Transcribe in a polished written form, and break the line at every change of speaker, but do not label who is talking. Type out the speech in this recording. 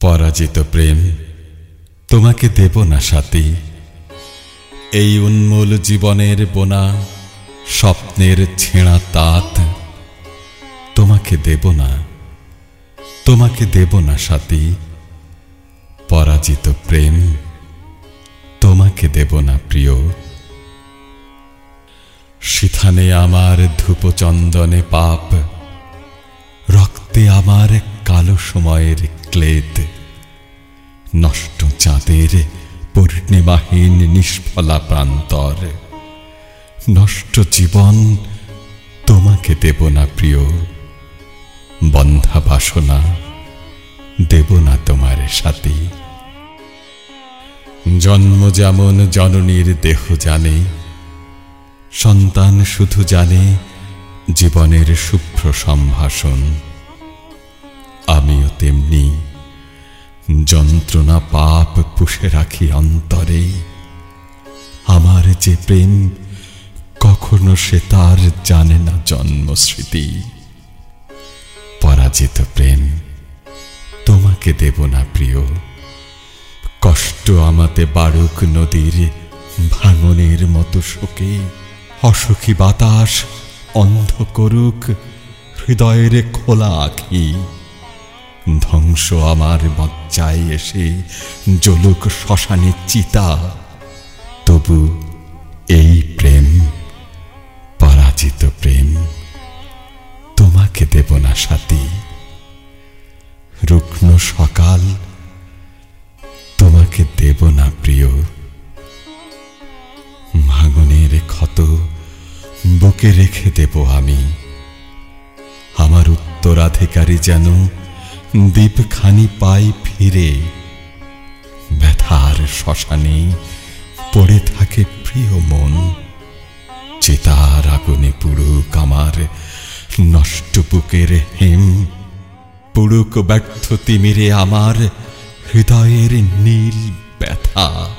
পরাজিত প্রেম তোমাকে দেব না সাথী, এই উন্মূল জীবনের বোনা স্বপ্নের ছেঁড়া তাত তোমাকে দেব না, তোমাকে দেব না সাথী। পরাজিত প্রেম তোমাকে দেব না প্রিয়। শিথানে আমার ধূপচন্দনে পাপ, রক্তে আমার কালো সময়ের ক্লেদ, নষ্ট চাঁদের পূর্ণিমাহীন নিষ্ফলা প্রান্তর, নষ্ট জীবন তোমাকে দেব না প্রিয়। বন্ধা বাসনা দেব না তোমার সাথী। জন্ম যেমন জননীর দেহ জানে, সন্তান শুধু জানে জীবনের শুভ্র সম্ভাষণ, আমিও তেমনি যন্ত্রণা পাপ পুষে রাখি অন্তরে। আমার যে প্রেম কখনো সে তার জানে না জন্মস্মৃতি। পরাজিত প্রেম তোমাকে দেব না প্রিয়। কষ্ট আমাতে বারুক নদীর ভাঙনের মতো শোকে, অসুখী বাতাস অন্ধ করুক হৃদয়ের খোলা আখি। ধ্বংস আমার মজ্জায় এসে জ্বলুক শ্মশানে চিতা, তবু এই প্রেম পরাজিত প্রেম তোমাকে দেব না সাথী। রুগ্ন সকাল তোমাকে দেব না প্রিয়। ভাঙনের ক্ষত বুকে রেখে দেব আমি, আমার উত্তরাধিকারী যেন দ্বীপখানি পাই ফিরে। ব্যথার শ্মশানে পড়ে থাকে প্রিয় মন, চিতার আগুনে পুড়ুক আমার নষ্ট বুকের হেম, পুড়ুক ব্যর্থ তিমিরে আমার হৃদয়ের নীল ব্যথা।